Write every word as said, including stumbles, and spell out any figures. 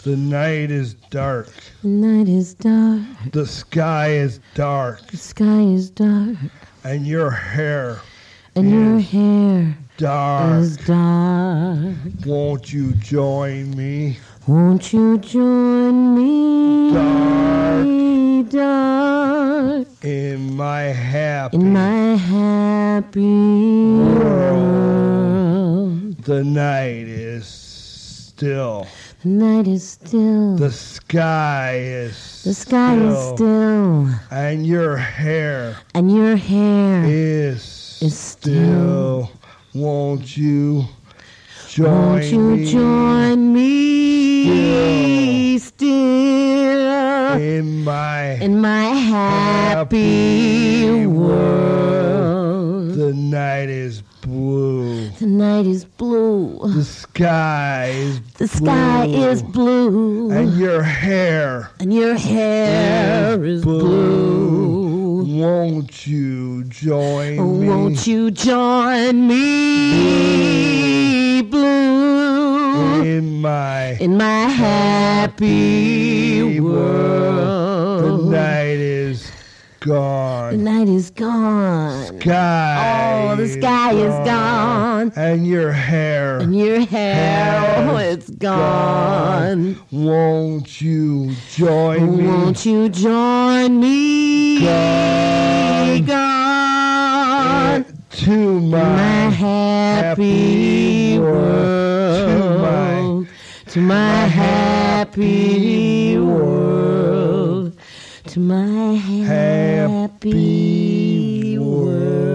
The night is dark. The night is dark. The sky is dark. The sky is dark. And your hair And your hair dark. is dark. Won't you join me? Won't you join me? Dark. Dark. In my happy In my happy world. The night is still. The night is still. The sky is The sky still. is still. And your hair And your hair is, is still. Won't you join Won't you me? join me still, In my in my happy happy world? The night is blue. The night is blue. The sky is The sky blue. is blue. And your hair And your hair is blue. Won't you join me? Won't you join me, blue, In my in my happy world? The night is gone. The night is gone. Sky Oh, the sky is gone. And your hair And your hair, oh, has it's gone. Won't you join me? Won't you join me? Gone. Gone. To my, My happy world. To my happy world. To my happy world.